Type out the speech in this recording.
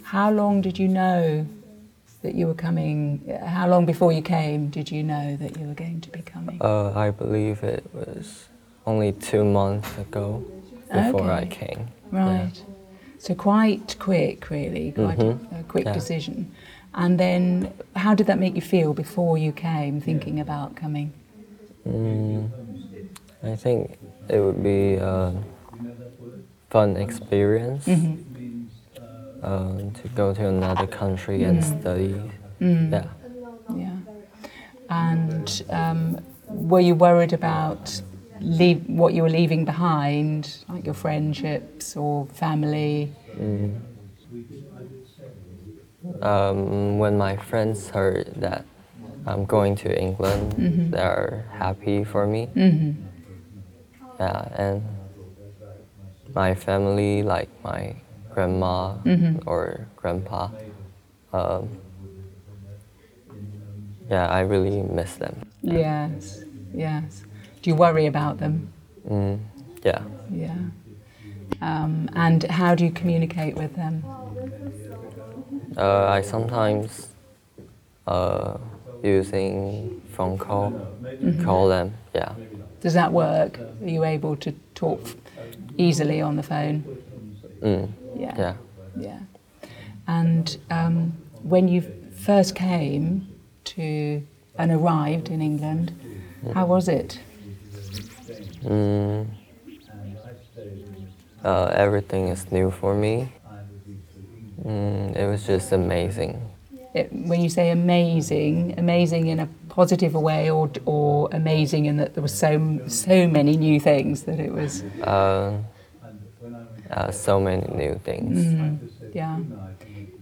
How long did you know that you were coming? How long before you came did you know that you were going to be coming? I believe it was only 2 months ago before I came. Right. Yeah. So quite quick, really, quite a quick decision. And then how did that make you feel before you came, thinking about coming? I think it would be a fun experience to go to another country and study. Yeah. Yeah. And were you worried about what you were leaving behind, like your friendships or family? When my friends heard that I'm going to England, they're happy for me. Yeah, and my family, like my grandma or grandpa, yeah, I really miss them. Yes, yes. Do you worry about them? Yeah. Yeah. And how do you communicate with them? I sometimes using phone call them. Yeah. Does that work? Are you able to talk easily on the phone? Yeah. Yeah. And when you first came to and arrived in England, how was it? Everything is new for me. It was just amazing. When you say amazing, amazing in a positive way, or amazing in that there were so many new things that it was. So many new things. Yeah.